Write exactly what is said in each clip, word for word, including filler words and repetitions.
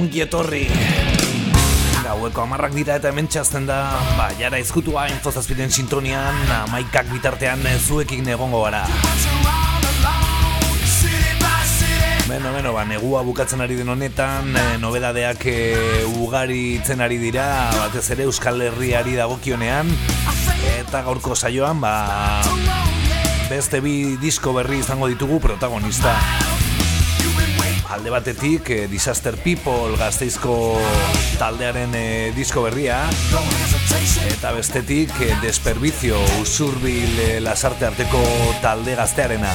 ongi etorri. Gaueko amarrak dira eta hemen txazten da, ba, jara izkutua infozazpiden sintonian, amaikak bitartean zuekin egongo gara. Beno, beno, ba, negua bukatzen ari den honetan, e, nobedadeak e, ugari itzen ari dira, batez ere Euskal Herriari dagokionean, eta gaurko saioan, ba, beste bi disko berri izango ditugu protagonista. Alde batetik, eh, Disaster People Gasteizko taldearen eh, disko berria, eta bestetik eh, Desperbicio Usurbil eh, Lasarte arteko talde gaztearena.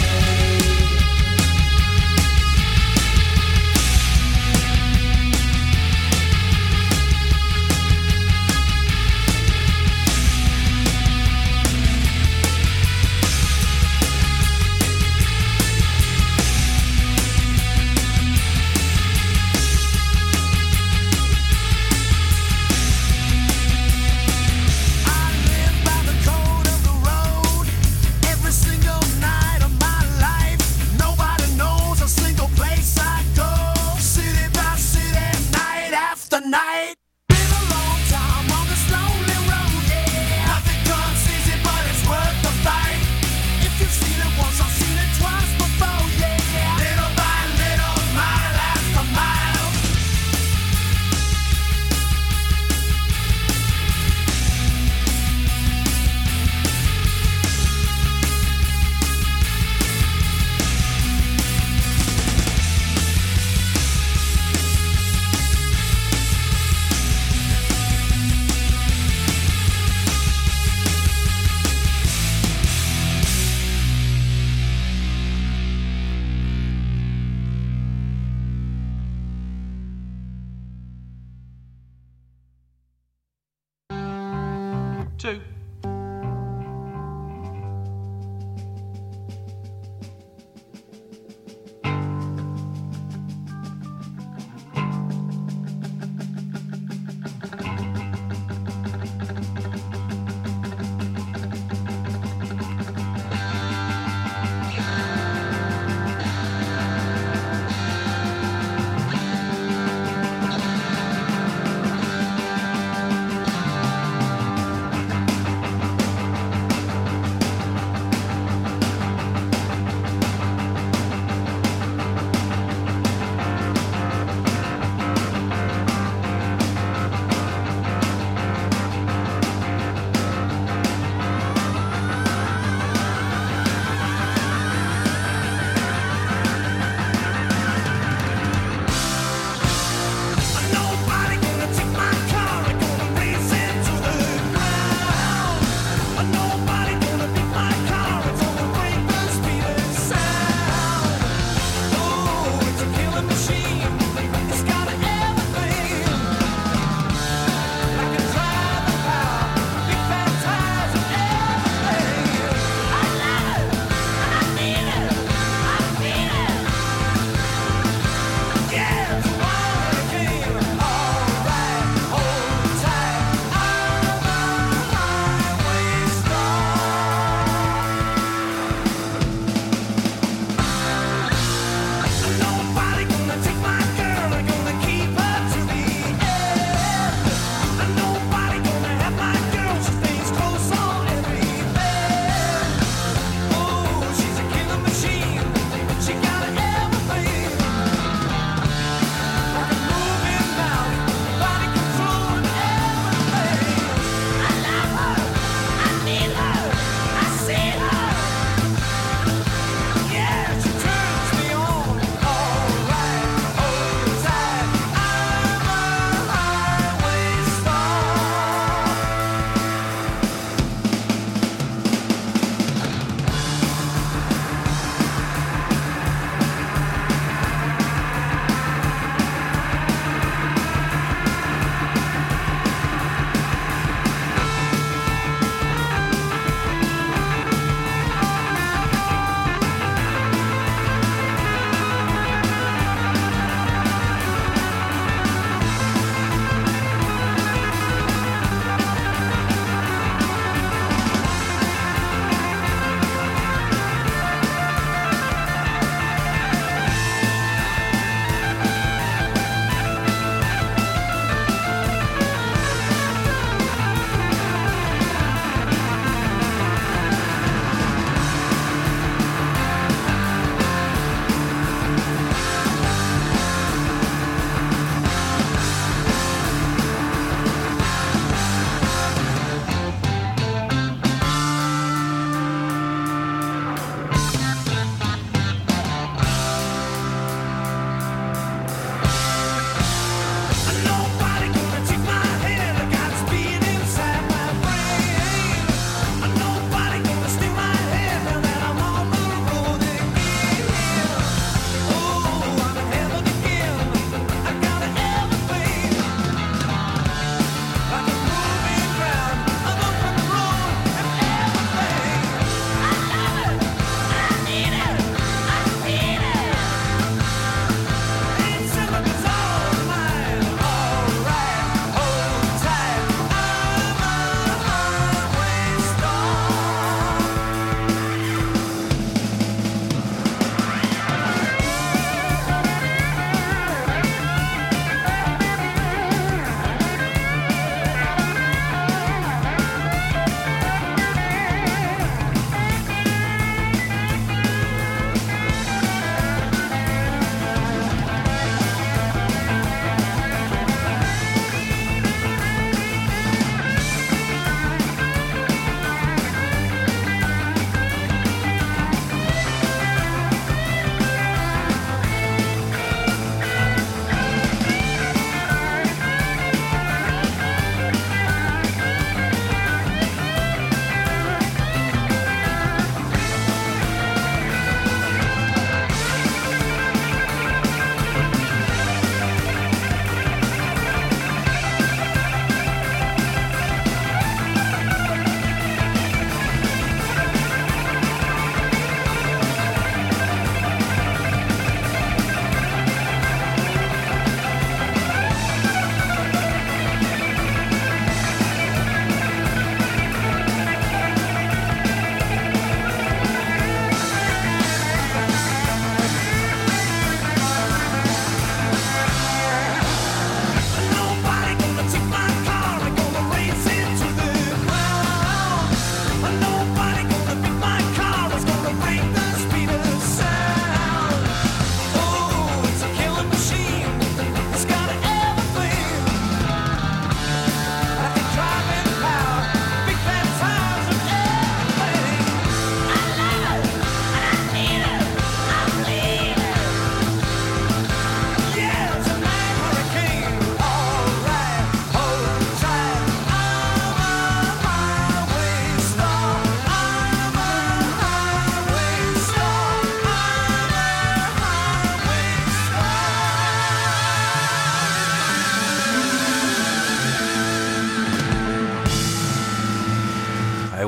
Two.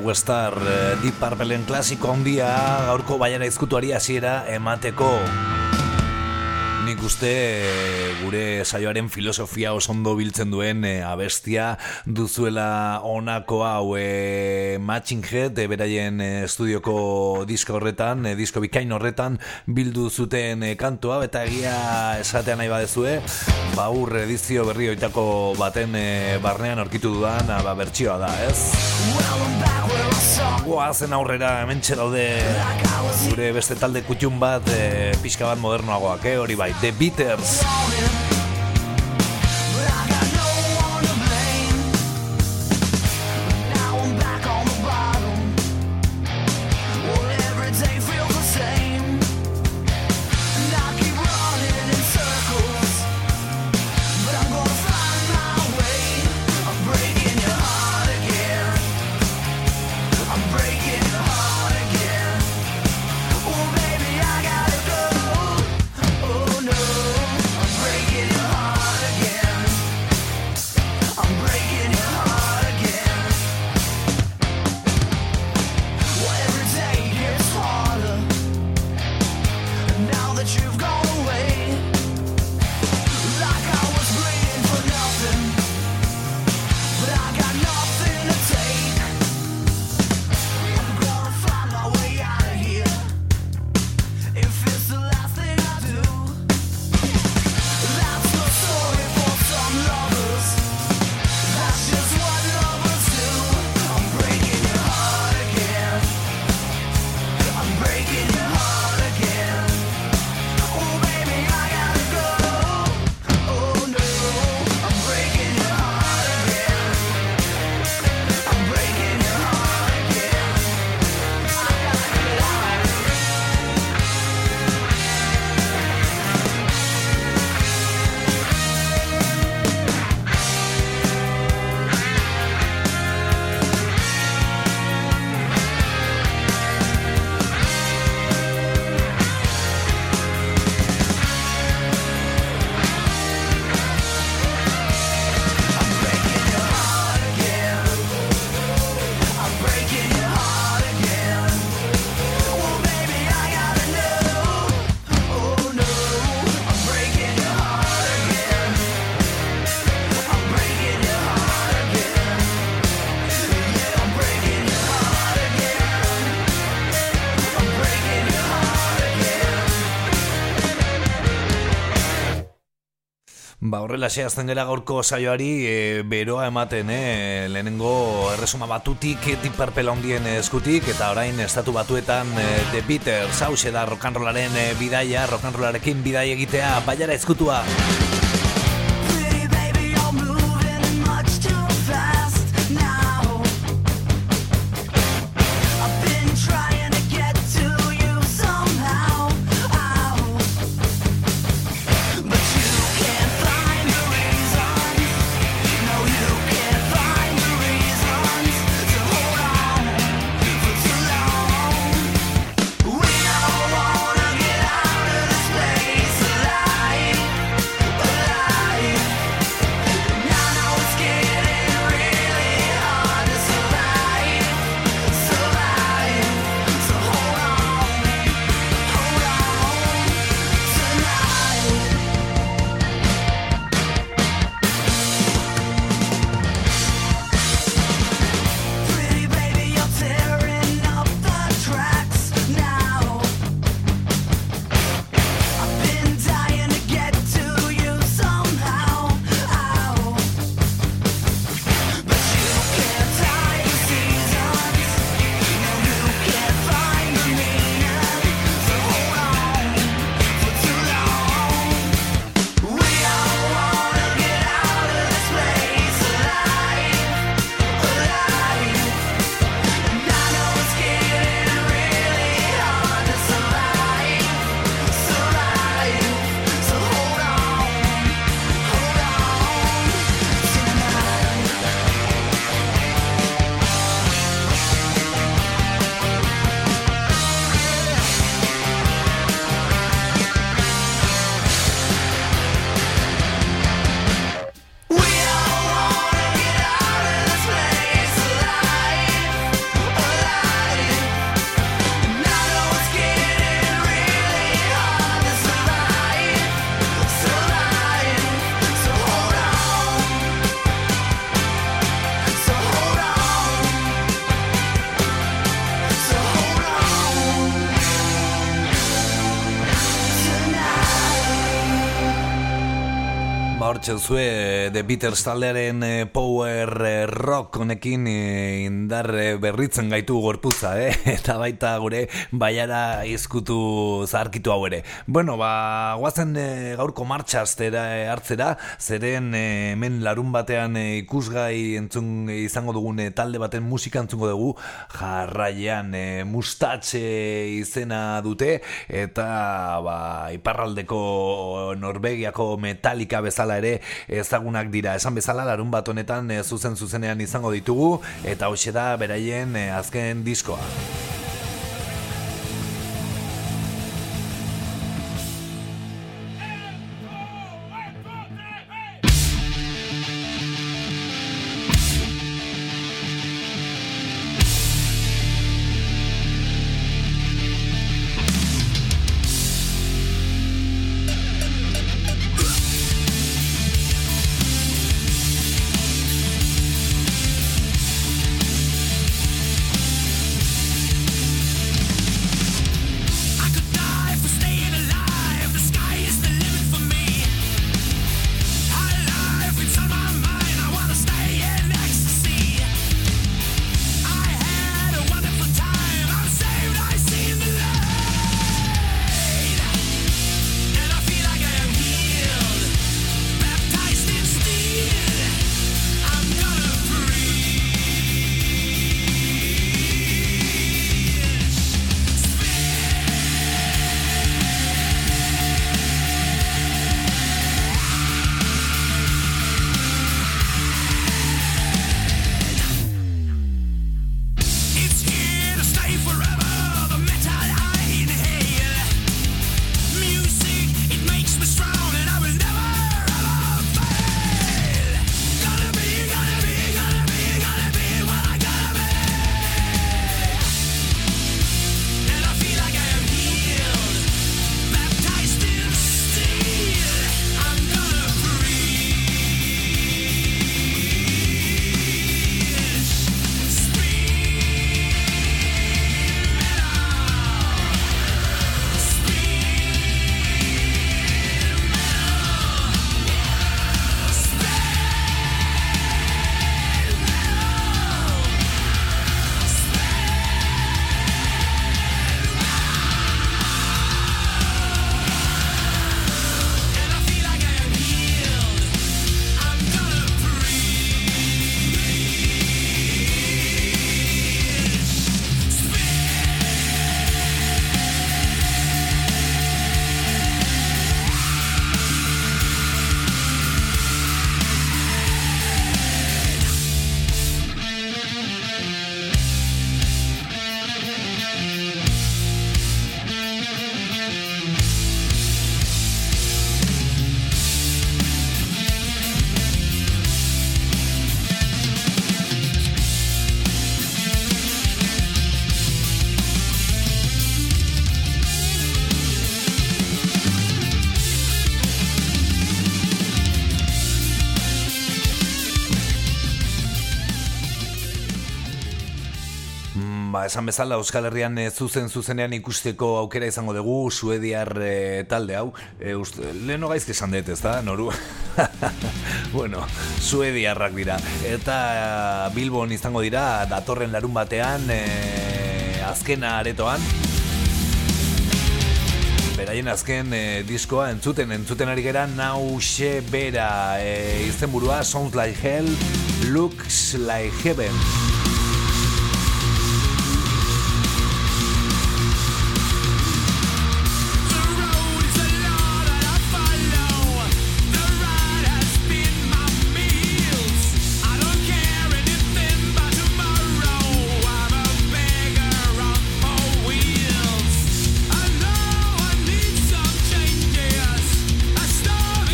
Westar Deep Purpleen klasiko handia gaurko baiara izkutuari hasiera emateko. Nik uste gure saioaren filosofia oso ondo biltzen duen e, abestia duzuela honako hau e, Matching Head e, beraien e, estudioko disko horretan, e, disko bikain horretan bildu zuten e, kantua, eta egia esatea nahi badezue, ba ur edizio berri oitako baten e, barnean aurkitu dudan, ba, bertsioa da, ez? Goazen aurrera, hementxe daude gure beste talde kutxun bat, e, pixka bat modernoagoak, eh? Hori bai, The Beaters. Ba, horrela zehazten gara gaurko saioari e, beroa ematen, e, lehenengo erresuma batutik Deep Purple handien eskutik, eta orain estatu batuetan e, The Beaters, hause da rock'n'rollaren e, bidaia, rock'n'rollarekin bidaia egitea, baiara ezkutua. But hortxe zue The Beatles taldearen power rock honekin indar berritzen gaitu gorputza, eh? Eta baita gure baiara izkutu zaharkitu hau ere. Bueno, ba, guazen gaurko martxastera hartzera, zeren hemen larun batean ikusgai entzun izango dugun talde baten musika entzungo dugu, jarraian Mustatxe izena dute, eta ba, iparraldeko Norvegiako Metallica bezala ere ezagunak dira. Esan bezala larun bat honetan e, zuzen zuzenean izango ditugu eta hoxe da beraien e, azken diskoa. Esan bezala Euskal Herrian e, zuzen zuzenean ikusteko aukera izango dugu suediar e, talde hau e, uste, leheno gaizke esan dut, ez da, noru? Bueno, suediarrak dira eta Bilbon izango dira datorren larun batean e, azkena aretoan beraien azken e, diskoa entzuten entzuten ari gera Nause bera e, izenburua Sounds Like Hell, Looks Like Heaven.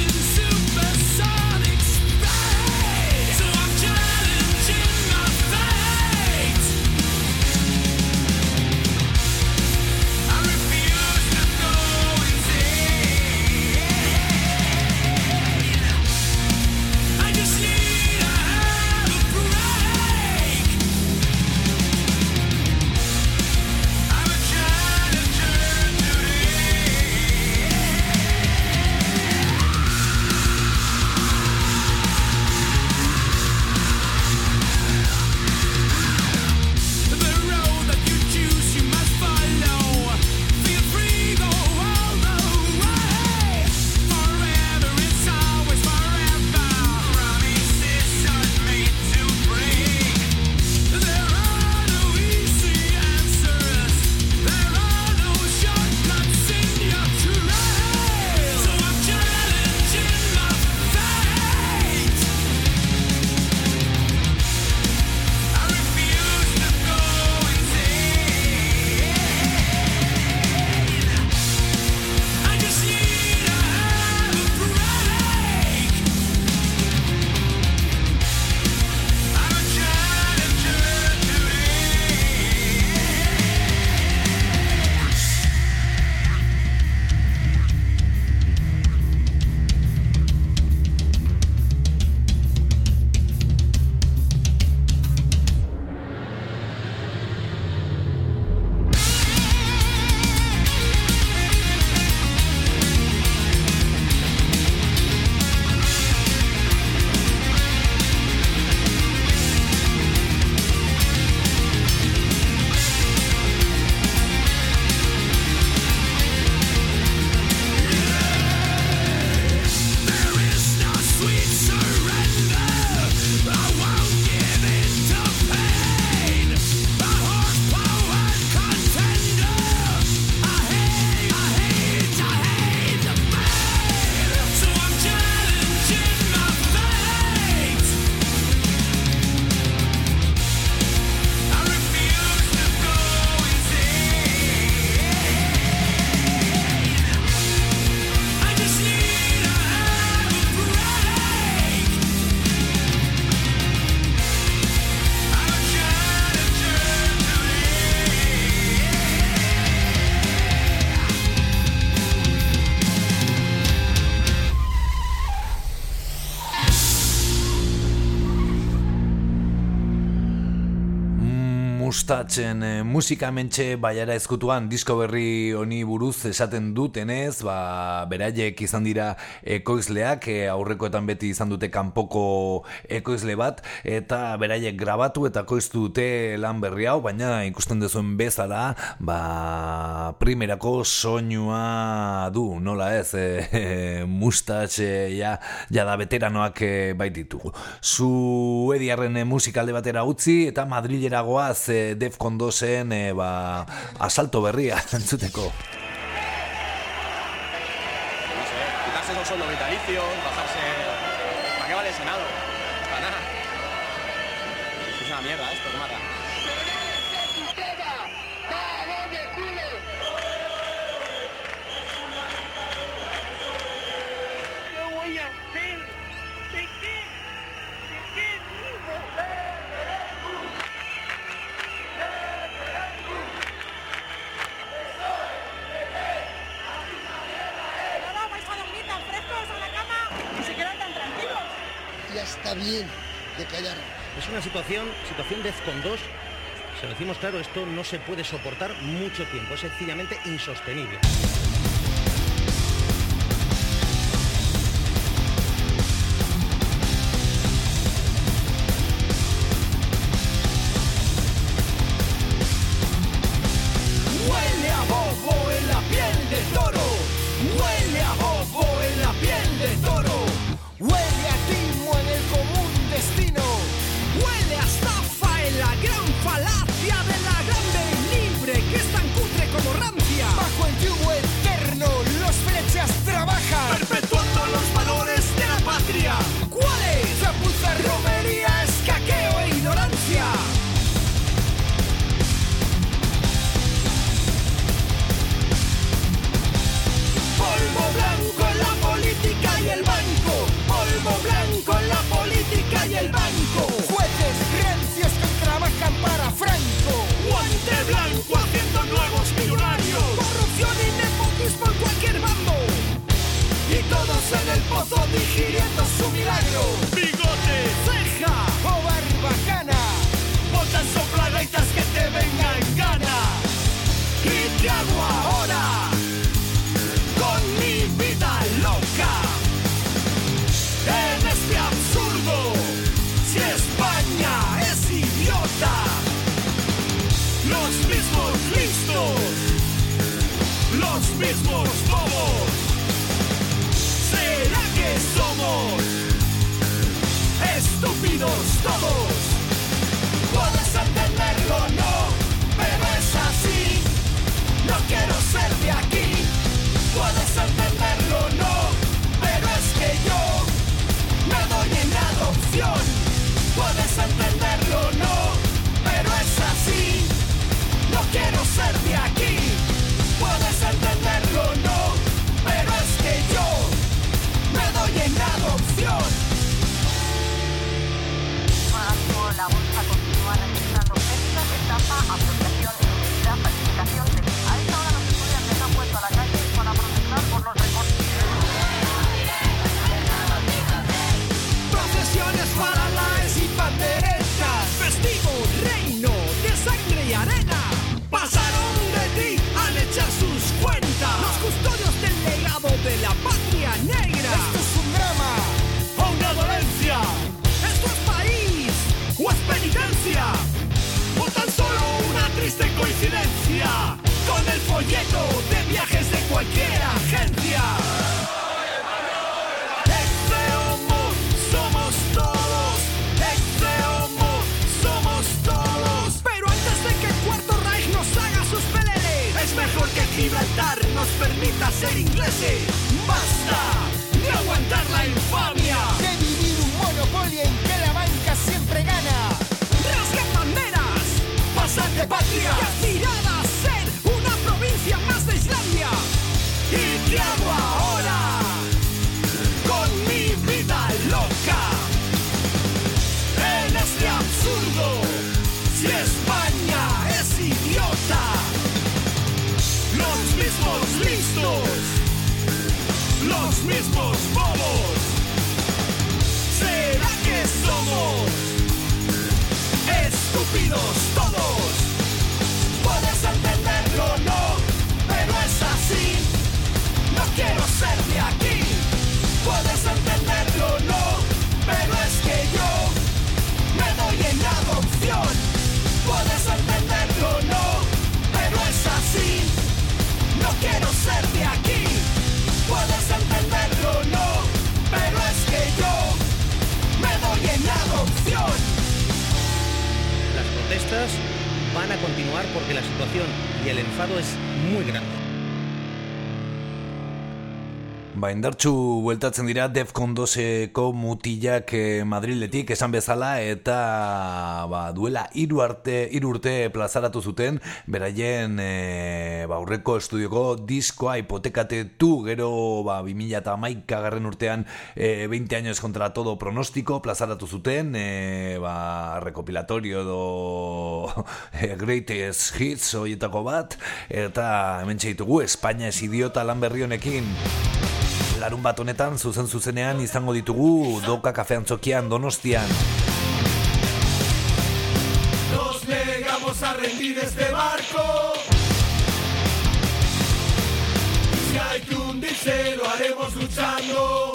So I'm challenging my fate. Mustachen e, musika mentxe baiara ezkutuan disko berri honi buruz esaten dutenez, ba, beraiek izan dira ekoizleak, e, aurrekoetan beti izan dute kanpoko ekoizle bat, eta beraiek grabatu eta koiztu dute lan berri hau, baina ikusten duzuen bezala, ba, primerako soinua du, nola ez, e, e, Mustache ja, ja da veteranoak e, baititu. Zu ediarren e, musikalde batera utzi, eta Madrilera goaz e, Defcon dosen e, ba, asalto berria entzuteko. No sé, quitarse esos sueldos vitalicios, bajarse... ¿Para qué vale el Senado? Para nada. Es una mierda esto, que mata. ¿Qué voy a hacer? ¿De qué? ¿De qué vivo? No vais a dormir tan frescos a la cama y se quedan tan tranquilos. Ya está bien de callar. Es una situación, situación Defcon dos. Se lo decimos claro, esto no se puede soportar mucho tiempo, es sencillamente insostenible. Huele a bobo en la piel de toro. Huele a bobo en la piel de toro. Huele a timo en el común destino. Huele a estafa en la gran falacia de la grande y libre que es tan cutre como rancia. Bajo el yugo eterno los flechas trabajan, perpetuando los valores de la patria. ¿Cuáles? Chapuza, romería, escaqueo e ignorancia. Polvo blanco en la política y el banco. Polvo blanco en la política y el banco. Jueces rancios que trabajan para Franco. Guante blanco haciendo nuevos millonarios. Corrupción y nepotismo en cualquier bando. Y todos en el pozo digiriendo su milagro. Bigote, ceja o barbacana. Botan sopladaitas que te venga en gana. ¿Y qué hago ahora con mi vida loca? En este absurdo, si España es idiota, los mismos listos, los mismos bobos, ¿será que somos estúpidos todos? Puedes entenderlo o no, pero es así. No quiero ser de aquí. Puedes entenderlo o no, pero es que yo me doy en adopción. Puedes entenderlo o no, pero es así. No quiero ser de aquí. Puedes entenderlo o no, pero es que yo me doy en adopción. Por la bolsa continúa registrando pesca, estafa, apropiación, ilegalidad, falsificación de... A esta hora los estudiantes han puesto a la calle para protestar por los recortes. Procesiones paralaes y panderetas, festivo reino de sangre y arena. Pasaron de ti al echar sus cuentas, los custodios del legado de la patria negra. Esto es un drama o una dolencia. Esto es país o es penitencia, o tan solo una triste coincidencia con el folleto de viajes de cualquier agencia. Ex-homo somos todos, ex-homo somos todos. Pero antes de que el Cuarto Reich nos haga sus peleles, es mejor que Gibraltar nos permita ser ingleses. Basta de aguantar la infamia, de vivir un monopolio en que la banca siempre gana. Rasgan banderas, pasan de patria, y aspirar a ser una provincia más de Islandia. ¿Y qué hago ahora con mi vida loca? En este absurdo, si España es idiota, los mismos listos, los mismos bobos, ¿será que somos estúpidos todos? protestas van a continuar porque la situación y el enfado es muy grande. Ba, indartxu bueltatzen dira Defcon doseko mutilak eh, Madriletik esan bezala, eta ba, duela hiru arte hiru urte plazaratu zuten beraien eh, ba, aurreko estudioko diskoa hipotekatetu, gero ba, bi mila hamaika garren urtean eh, veinte años contra todo pronóstico plazaratu zuten, eh, ba, recopilatorio edo eh, greatest hits horietako bat, eta hemen txeitugu Espainia es idiota lan berri honekin. Larun bat honetan, zuzen zuzenean izango ditugu Doka kafeantzokian Donostian. Nos negamos a rendir este barco. Si hay que hundirse, lo haremos luchando.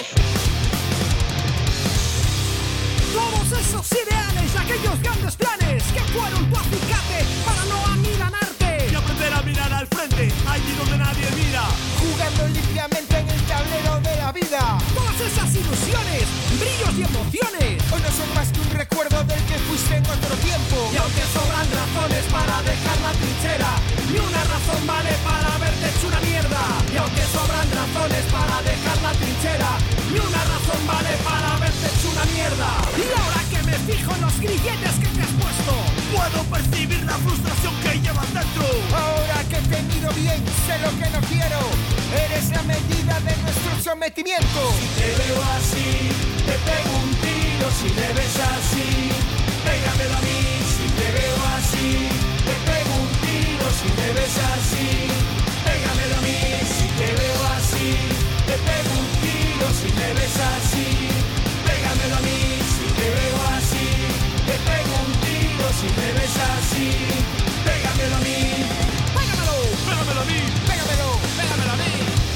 Todos esos ideales, aquellos grandes planes que fueron tu acicate para no amilanarte y aprender a mirar al frente, allí donde nadie mira, jugando limpiamente en el tablero de la vida. Todas esas ilusiones, brillos y emociones hoy no son más que un recuerdo del que fuiste en otro tiempo. Y aunque sobran razones para dejar la trinchera, ni una razón vale para haberte hecho una mierda. Y aunque sobran razones para dejar la trinchera, ni una razón vale para haberte hecho una mierda. Y ahora que me fijo en los grilletes que te has puesto, puedo percibir la frustración que llevas dentro. Ahora que te miro bien, sé lo que no quiero. Eres la medida de nuestro sometimiento. Si te veo así, te pego un tiro. Si me ves así, pégamelo a mí. Si te veo así, te pego un tiro. Si me ves así, pégamelo a mí. Si te veo así, te pego un tiro. Si me ves así, pégamelo a mí. Si te veo así, te pego un tiro. Si me ves así, pégamelo a mí. Pégamelo, pégamelo a mí. Pégamelo, pégamelo a mí.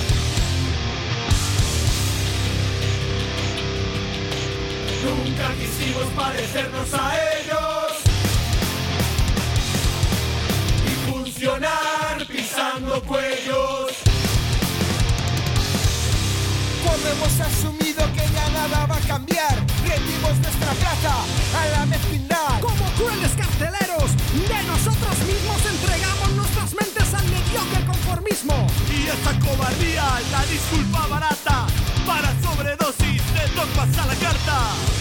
Nunca quisimos parecernos a ellos y funcionar pisando cuellos. Cuando hemos asumido que ya nada va a cambiar, rendimos nuestra plaza a la mezquindad. Como crueles carceleros, de nosotros mismos entregamos nuestras mentes al mediocre conformismo. Y esta cobardía, la disculpa barata para sobredosis de dogmas a la carta.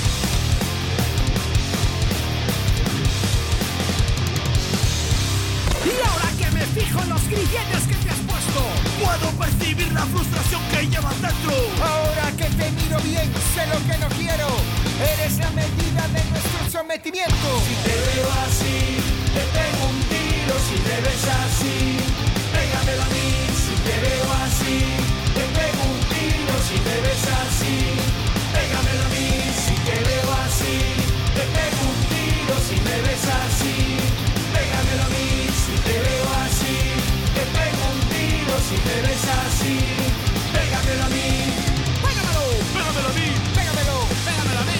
Y ahora que me fijo en los grilletes que te has puesto, puedo percibir la frustración que llevas dentro. Ahora que te miro bien, sé lo que no quiero. Eres la medida de nuestro sometimiento. Si te veo así, te pego un tiro. Si me ves así, pégamelo a mí. Si te veo así, te pego un tiro. Si me ves así, pégamelo a mí. Si te veo así, te pego un tiro. Si me ves así, pégamelo a mí. Si te veo así, te pego un tiro. Si me ves así, pégamelo a mí. Pégamelo, pégamelo a mí. Pégamelo, pégamelo a mí.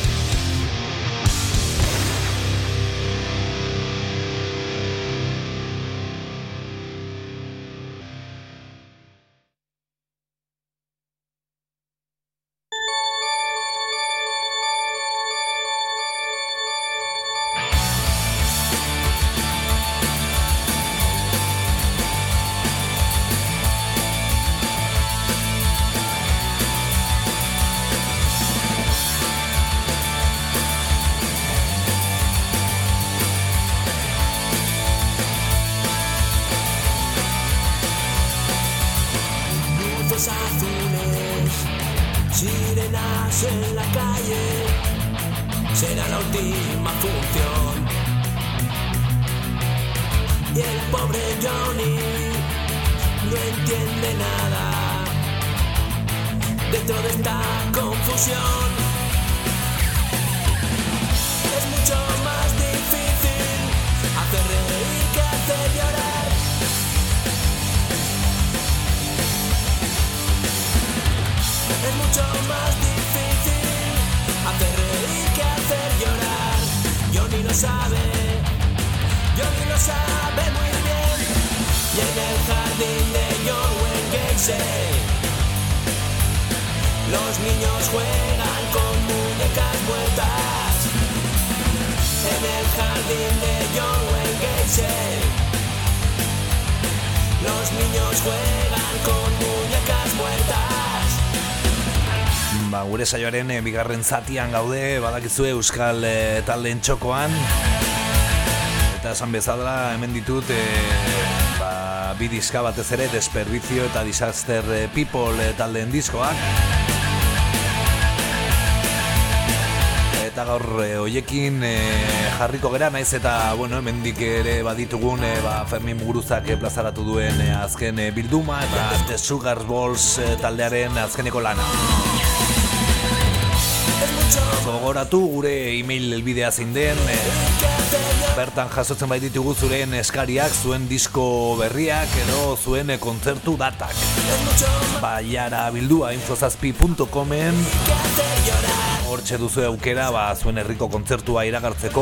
Sirenas en la calle, será la última función. Y el pobre Johnny no entiende nada dentro de esta confusión. Es mucho más difícil hacer reír que hacer llorar. Es mucho más difícil hacer reír que hacer llorar. Johnny lo sabe, Johnny lo sabe muy bien. Y en el jardín de John Wayne Gacy, los niños juegan con muñecas muertas. En el jardín de John Wayne Gacy. Los niños juegan con muñecas muertas. Ba, gure saioaren e, bigarren zatian gaude, badakizue euskal e, taldeen txokoan. Eta esan bezala hemen ditut e, ba, bi diska batez ere, Desperdicio eta Disaster People e, taldeen diskoak. Eta gaur e, oiekin e, jarriko gera, naiz eta bueno, hemendik ere baditugun e, ba, Fermin Muguruzak e, plazaratu duen e, azken e, bilduma eta The Sugar Balls e, taldearen azkeneko lana. Gogoratu gure e-mail helbidea zein den, e, bertan jasotzen baititugu zuren eskariak, zuen disko berriak edo zuen e, kontzertu datak. Baiara bildua infozazpi puntu comen hortxe duzu aukera ba, zuen herriko kontzertua iragartzeko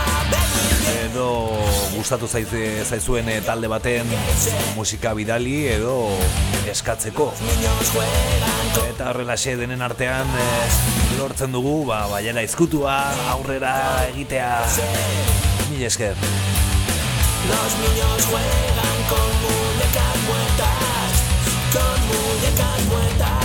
edo gustatu zaize, zaizuen e, talde baten musika bidali edo eskatzeko. Eta horrelaxe denen artean e, lortzen dugu ba, baiara izkutua aurrera egitea. Mil esker. Los niños juegan con muñecas muertas, con muñecas muertas.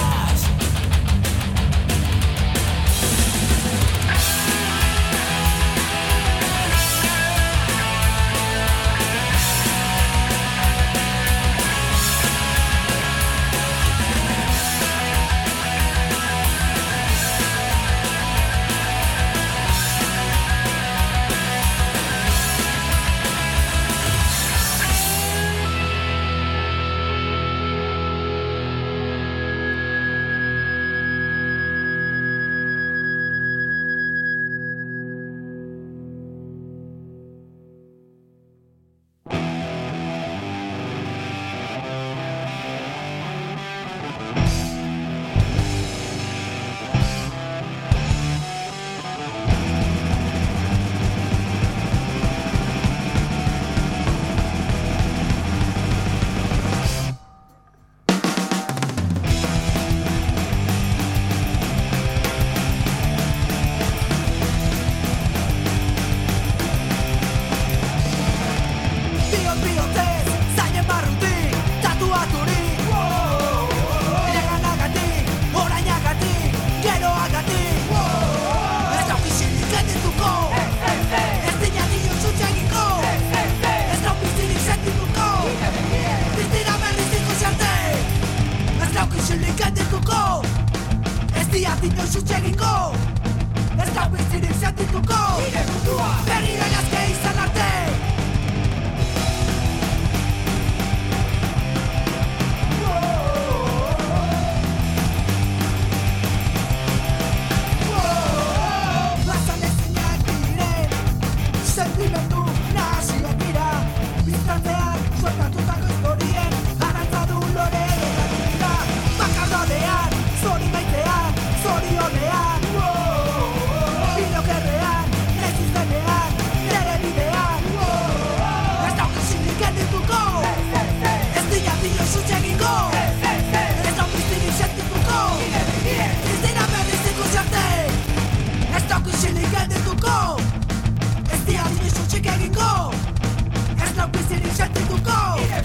Ez diat inoiz utxik egingo, ez nauk bizirik sentituko.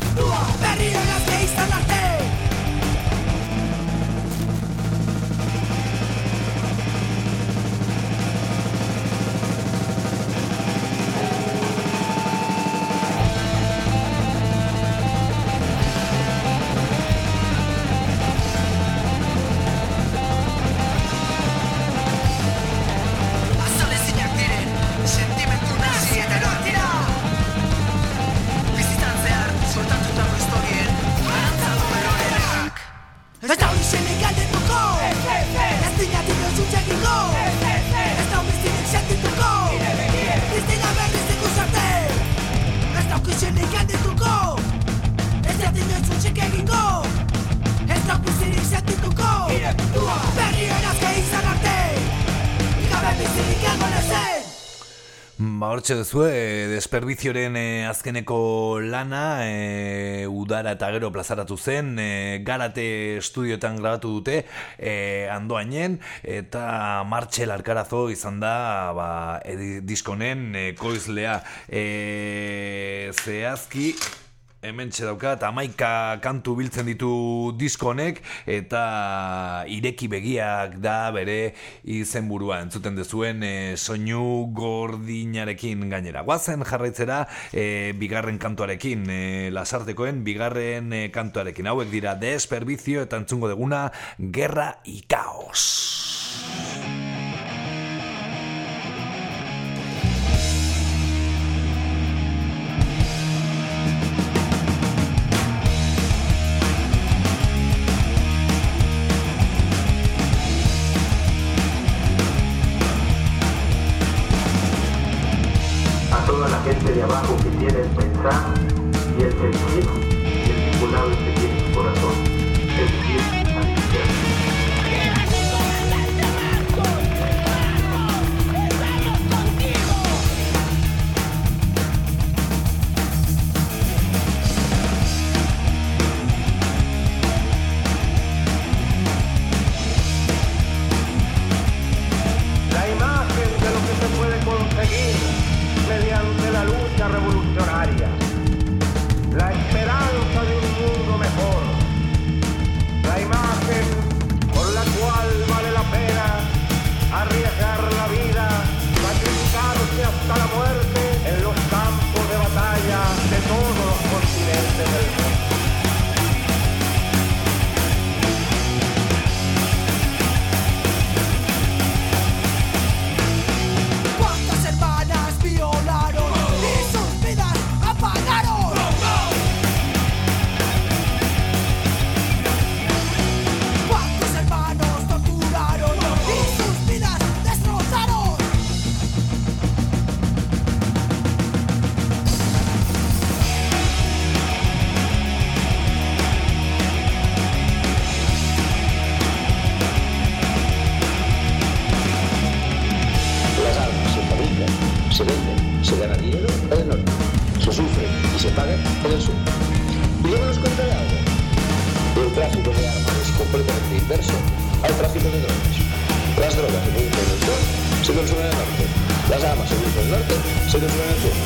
Ba, hortxe duzue, Desperdizioren e, azkeneko lana e, udara eta gero plazaratu zen, e, Garate estudioetan grabatu dute e, Andoainen, eta Martxel Alcarazo izan da ba, edi, diskonen e, koizlea e, zehazki hemen txedaukat, amaika kantu biltzen ditu diskonek eta ireki begiak da bere izenburua entzuten dezuen e, soinu gordinarekin gainera. Guazen jarraitzera e, bigarren kantuarekin, e, Lasartekoen bigarren e, kantuarekin. Hauek dira Desperdizio eta entzungo deguna Guerra y Caos. Gente de abajo que tiene el pensar y el sentir y el vinculado que tiene su corazón, es decir, a la izquierda. La imagen de lo que se puede conseguir mediante la lucha revolucionaria, la esperanza de un mundo mejor, la imagen por la cual vale la pena arriesgar la vida, sacrificarse hasta la muerte en los campos de batalla de todos los continentes del mundo. Se vende, se gana dinero en el norte, se sufre y se paga en el sur. Y luego nos cuenta de algo. El tráfico de armas es completamente inverso al tráfico de drogas. Las drogas se producen en el sur, se consumen en el norte. Las armas se producen en el norte, se consumen en el sur.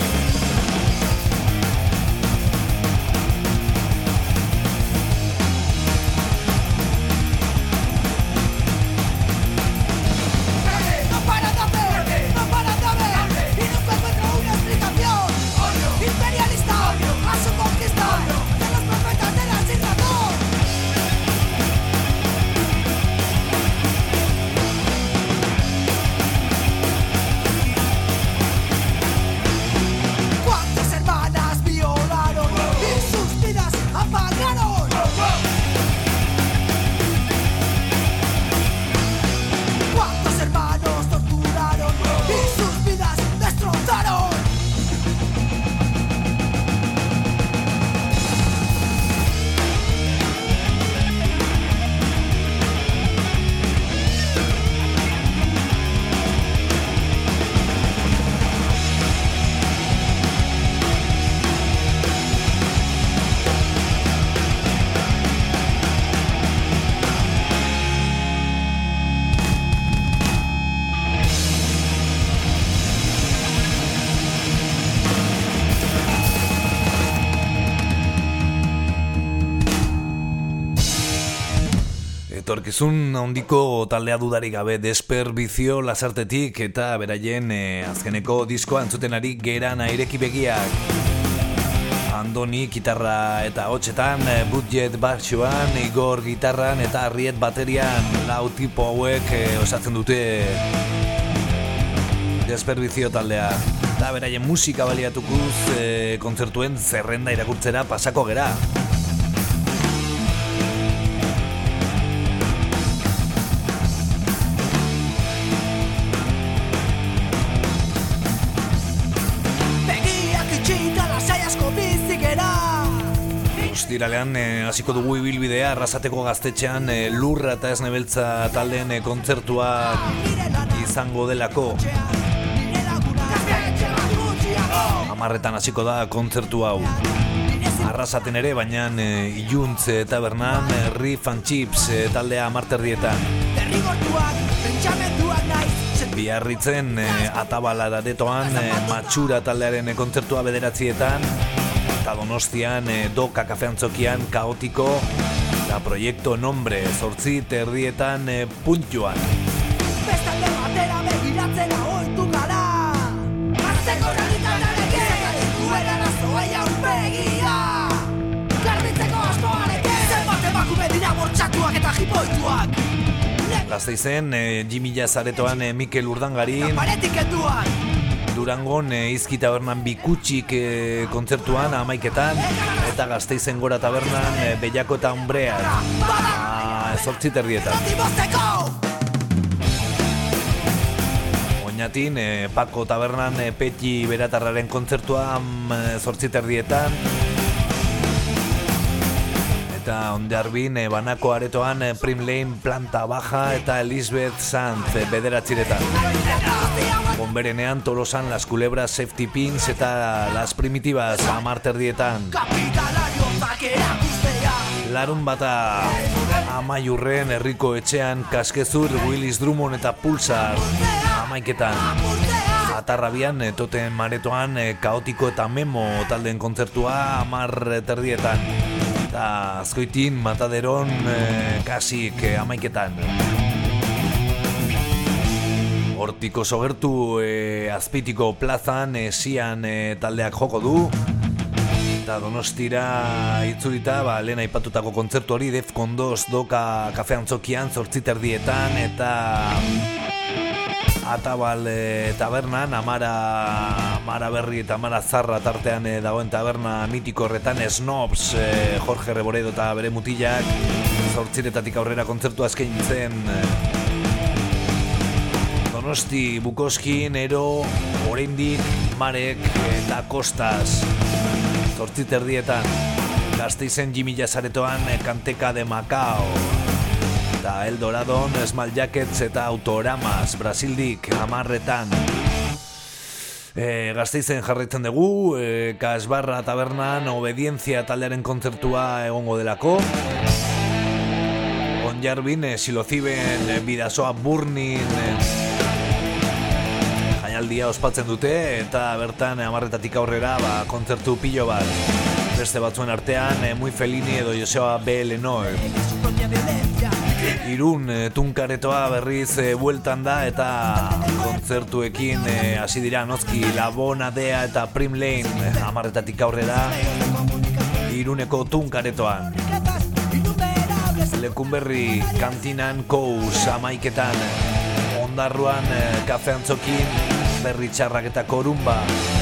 Etorkizun handiko taldea dudarik gabe Desperdizio Lasartetik eta beraien e, azkeneko diskoa entzuten ari Geran ireki begiak. Andoni gitarra eta hotxetan, Budget baxuan, Igor gitarran eta Arriet baterian, lau tipo hauek e, osatzen dute Desperdizio taldea. Eta beraien musika baliatukuz e, kontzertuen zerrenda irakurtzera pasako gera. Ostiralean hasiko e, dugu ibilbidea Arrasateko gaztetxean e, Lurra eta Esnebeltza taldeen e, kontzertua izango delako. Hamarretan hasiko da kontzertu hau. Arrasaten ere, baina e, Iluntz e, tabernan e, Riff and Chips e, taldea amarterdietan. Biarritzen e, Atabala aretoan e, Matxura taldearen e, kontzertua bederatzietan. Eta Donostian e, Doka kafeantzokian Kaotiko eta Proiektu Nombre zortzi terdietan e, Puntioan. Bestalde batera begiratzen ahoitu gara. Azteko realitatearekin duen arazoa aurpegia. Garbitzeko askoarekin zenbat emakume dira bortxatuak eta jipoituak. Gasteizen e, Jimila zaretoan e, Mikel Urdangarin. Paretik enduak. Durangon e, Izki tabernan Bikutsik e, kontzertuan amaiketan. Eta Gasteizen Gora tabernan e, Bellako eta Umbrean zortzi terdietan. Oñatin e, Pako tabernan e, Peti Beratarraren kontzertua zortzi terdietan. Eta Ondarbin e, Banako aretoan e, Prim Lane Planta Baja eta Elizabeth Sanz e, bederatziretan. Bonberenean Tolosan Las Culebras Safety Pins eta Las Primitivas amarterdietan. Larun bata Amaiurren herriko etxean Kaskezur, Willis Drummond eta Pulsar amaiketan. Atarrabian Toten Maretoan Kaotiko eta Memo taldeen kontzertua amar terdietan. Eta Azkoitin Mataderon Kasik amaiketan. Hortiko sogertu e, Azpitiko plazan e, Sian e, taldeak joko du. Eta Donostira itzulita, ba, lehen aipatutako kontzertu hori Defcon dos Doka kafeantzokian zortzi terdietan. Eta Atabal e, tabernan Amara, Amara Berri eta Amara Zarra tartean e, dagoen taberna mitiko horretan Snobs e, Jorge Reboredo eta bere mutilak zortziretatik aurrera kontzertu eskaintzen. Donosti, Bukoskin, Ero, Oraindik, Marek eta Kostas zortzi terdietan. Gasteizen Jimila zaretoan Kanteka de Macao eta Eldoradon Small Jackets eta Autoramas Brasildik amarretan. E, Gasteizen jarraitzen dugu e, Kasbarra tabernan Obedientzia taldearen kontzertua egongo delako. Onjarbin e, Silociben e, Bidasoa Burnin e, aldia ospatzen dute eta bertan amarretatik aurrera ba, kontzertu pilo bat. Beste batzuen artean Muy Felini edo Joseba B. Lenoe. Irun Tunkaretoa berriz e, bueltan da eta kontzertuekin hasi e, dira nozki Labonadea eta Prim Lane amarretatik aurrera Iruneko Tunkaretoan. Lekunberri Kantinan Kous amaiketan. Ondarruan e, kafeantzokin Berri Txarrak eta Korumba.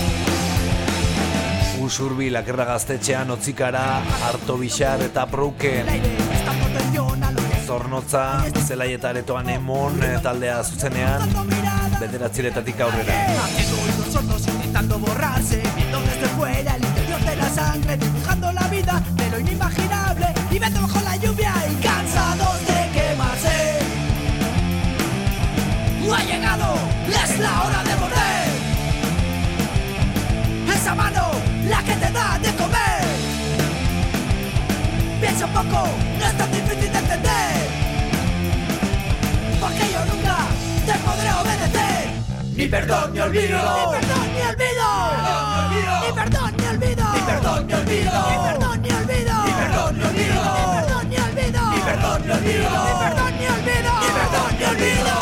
Usurbi Lakerra gaztetxean Otzikara, Arto Bixar eta Prouken. Zornotza, Zelai eta Aretoan Emon taldea zuzenean bederatziretatik aurrera. Intentando borrarse, viendo desde fuera el interior de la sangre, dibujando la vida de lo inimaginable, viviendo bajo la lluvia y cansados de quemarse. Ha llegado, es la hora de morder. Esa mano, la que te da de comer. Piensa un poco, no es tan difícil de entender. Porque yo nunca te podré obedecer. Ni perdón ni olvido. Ni perdón ni olvido. Ni perdón ni olvido. Ni perdón ni olvido. Ni perdón ni olvido. Ni perdón ni olvido. Ni perdón ni olvido. Ni perdón ni olvido. Ni perdón ni olvido. Ni perdón ni olvido.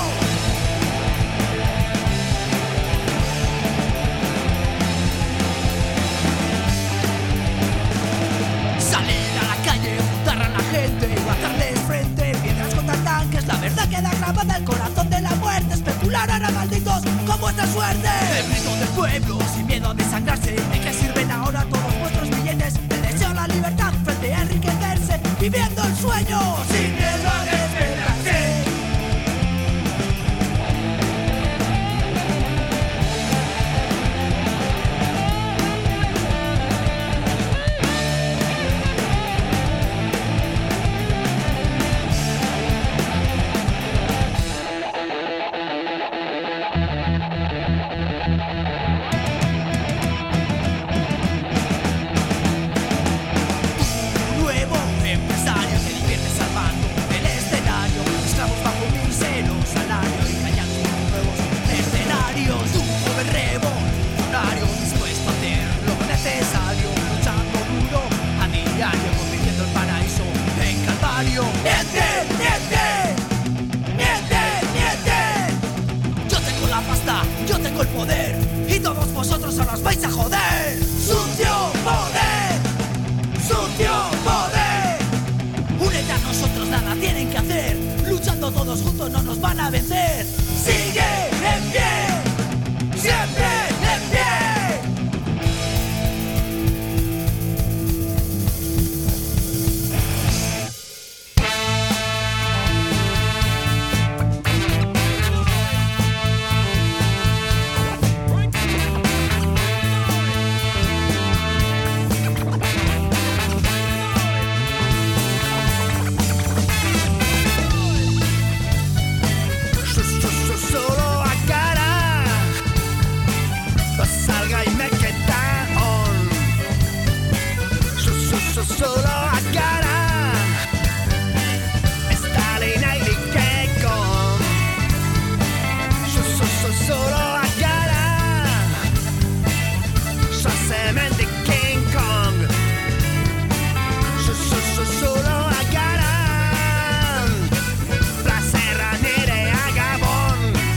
Queda grabada el corazón de la muerte. Especular hará malditos con vuestra suerte. El grito del pueblo sin miedo a desangrarse. ¿De qué sirven ahora todos vuestros billetes? El deseo a la libertad frente a enriquecerse. Viviendo el sueño sin miedo a desvelarse. vosotros os vais a joder. Sucio poder, sucio poder. Únete a nosotros, nada tienen que hacer. Luchando todos juntos no nos van a vencer. Sigue en pie, siempre en pie. Solo a cara, salga y me queda on. Solo a cara, Stalin y Kekon. Solo a cara, Schwarzenegger de King Kong. Solo a cara, placer nere a Gabón.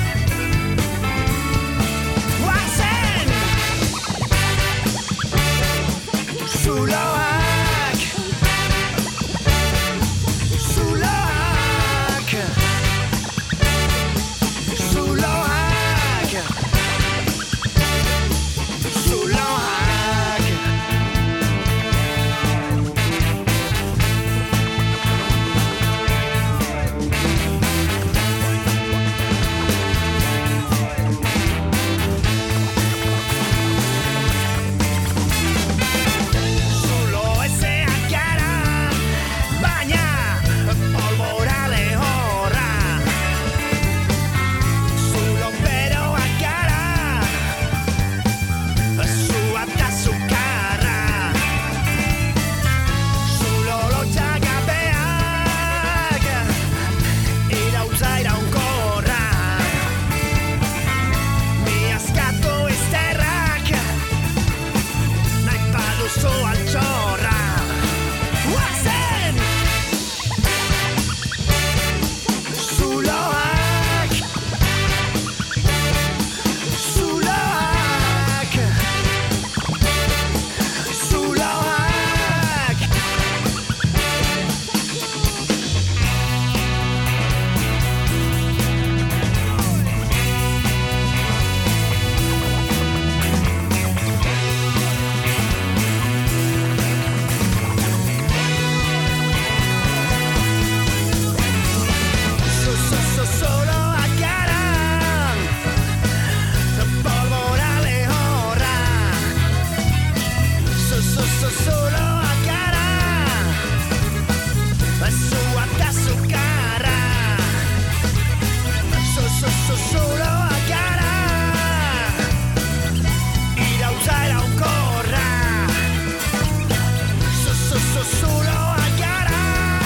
Sulak, Sulak, Sulak, Sulak. Solo ese cara, baina polvora lehorra. Zulo pero a cara, zua eta sukarra. Zulo lotxagabeak, irautza iraunkorra. Mi askatu izterrak, nahi baduzu altxorra. Guazen! Zuloak, Zuloak, Zuloak. Solo a cara, pólvora lehorra. Solo a cara, zua eta sukarra. Solo a cara, irautza iraunkorra. Solo a cara,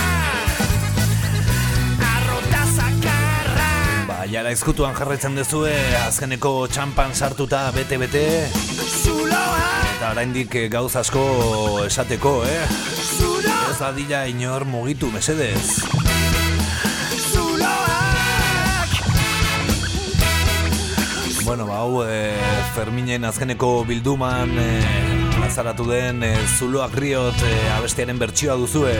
arrota zakarra. Ba, jara ezkutuan jarraitzen dezue, azkeneko txampan sartuta bete-bete. Eta oraindik eh, gauz asko esateko, eh? Ez dadila inor mugitu, mesedez. Bueno, ba, hau eh, Ferminen azkeneko bilduman eh, plazaratu den eh, Zuloak Riot eh, abestiaren bertsioa duzue.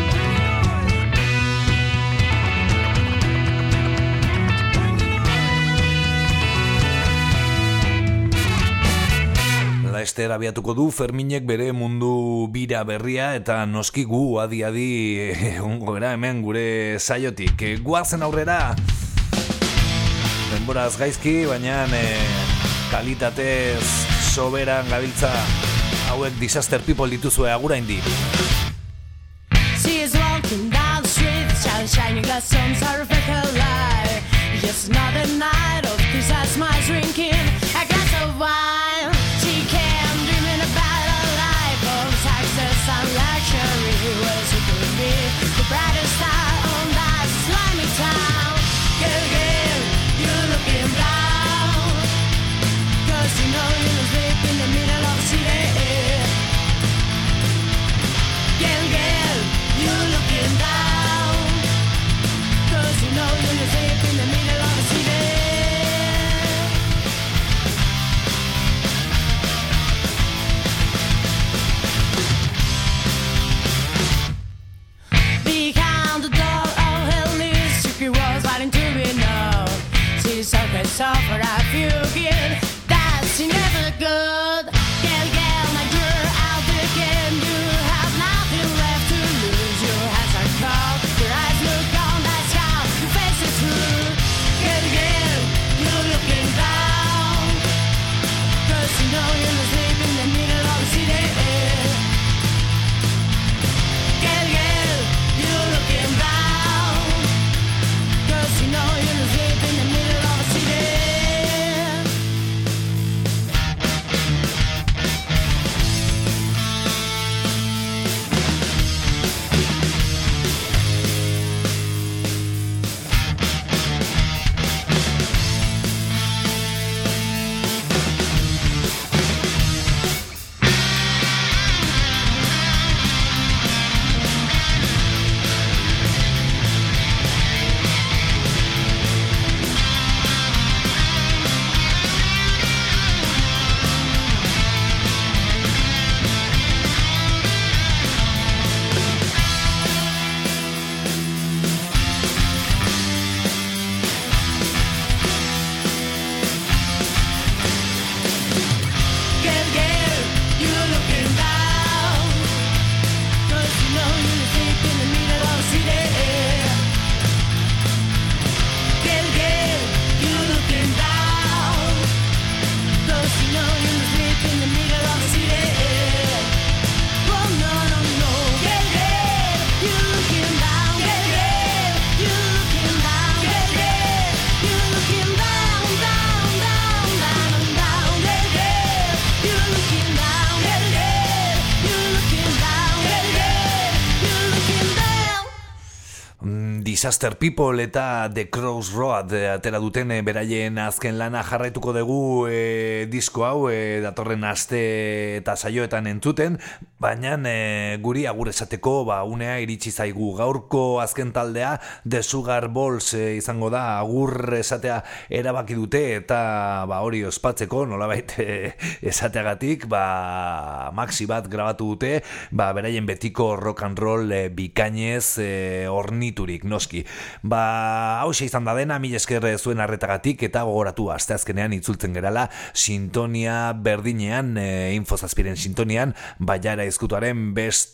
Laster abiatuko du Ferminek bere mundu bira berria eta noski gu adi-adi ongo gara hemen gure saiotik. E, guazen aurrera, denboraz gaizki, baina e, kalitatez soberan gabiltza hauek Disaster People dituzue aguraindi. She is walking down the street, shining glass on her fickle light. Just another night of Christmas smiles drinking a glass of wine. She came dreaming about a life of success and luxury. Well, she could be the brightest star on that slimy town. Girl, girl, you're looking down, 'cause you know you don't sleep in the middle of the city. Girl, girl, you're looking down, 'cause you know you don't sleep in the middle of the city. suffer, I feel good. That's never good. Girl, girl, my girl, out there again. You have nothing left to lose. Your hands are cold, your eyes look on that sky. Your face is true. Girl, girl, you're looking down. Cause you know you're asleep in the middle of the city. Girl, girl, you're looking down. Cause you know you're asleep in the middle of the city. Disaster People eta The Crossroad atera duten e, beraien azken lana jarraituko dugu e, disko hau e, datorren aste eta saioetan entzuten, baina e, guri agur esateko ba, unea iritsi zaigu. Gaurko azken taldea The Sugar Balls e, izango da, agur esatea erabaki dute eta ba, hori ospatzeko nolabait e, esateagatik ba, maxi bat grabatu dute, ba, beraien betiko rock and roll e, bikainez e, orniturik noski. Ba, hauxe izan da dena, mil esker zuen arretagatik eta gogoratu asteazkenean itzultzen gerala sintonia berdinean, e, infozazpiren sintonian, baiara ezkutuaren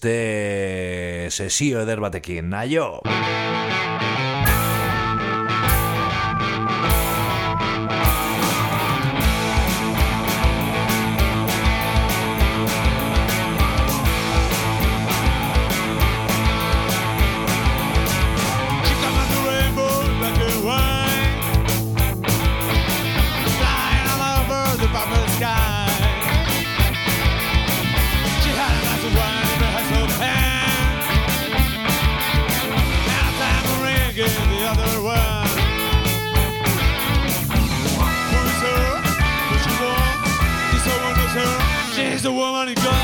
beste sesio eder batekin. Aio! She's a woman in God.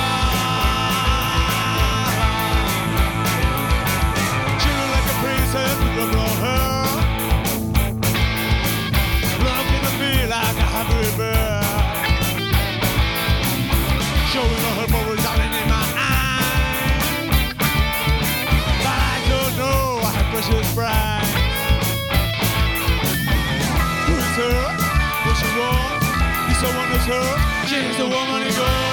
She look like a princess with a blonde hair, looking at me like a hungry bear, showing all her bubbles darling in my eyes. But I don't know her precious bride. Who is her? What she wants? He's so wonders her. She's the woman in God.